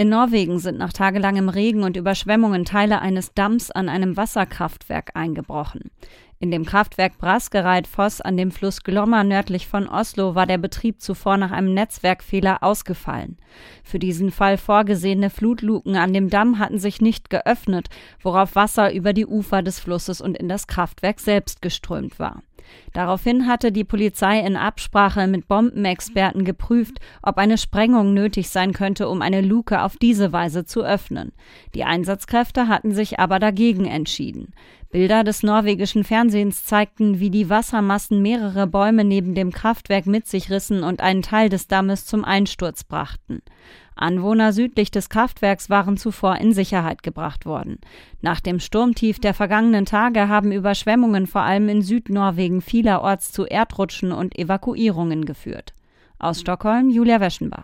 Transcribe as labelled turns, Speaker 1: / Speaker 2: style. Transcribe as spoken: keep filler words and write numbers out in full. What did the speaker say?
Speaker 1: In Norwegen sind nach tagelangem Regen und Überschwemmungen Teile eines Damms an einem Wasserkraftwerk eingebrochen. In dem Kraftwerk Braskereid-Foss an dem Fluss Glomma nördlich von Oslo war der Betrieb zuvor nach einem Netzwerkfehler ausgefallen. Für diesen Fall vorgesehene Flutluken an dem Damm hatten sich nicht geöffnet, worauf Wasser über die Ufer des Flusses und in das Kraftwerk selbst geströmt war. Daraufhin hatte die Polizei in Absprache mit Bombenexperten geprüft, ob eine Sprengung nötig sein könnte, um eine Luke auf diese Weise zu öffnen. Die Einsatzkräfte hatten sich aber dagegen entschieden. Bilder des norwegischen Fernsehens zeigten, wie die Wassermassen mehrere Bäume neben dem Kraftwerk mit sich rissen und einen Teil des Dammes zum Einsturz brachten. Anwohner südlich des Kraftwerks waren zuvor in Sicherheit gebracht worden. Nach dem Sturmtief der vergangenen Tage haben Überschwemmungen vor allem in Südnorwegen vielerorts zu Erdrutschen und Evakuierungen geführt. Aus Stockholm, Julia Weschenbach.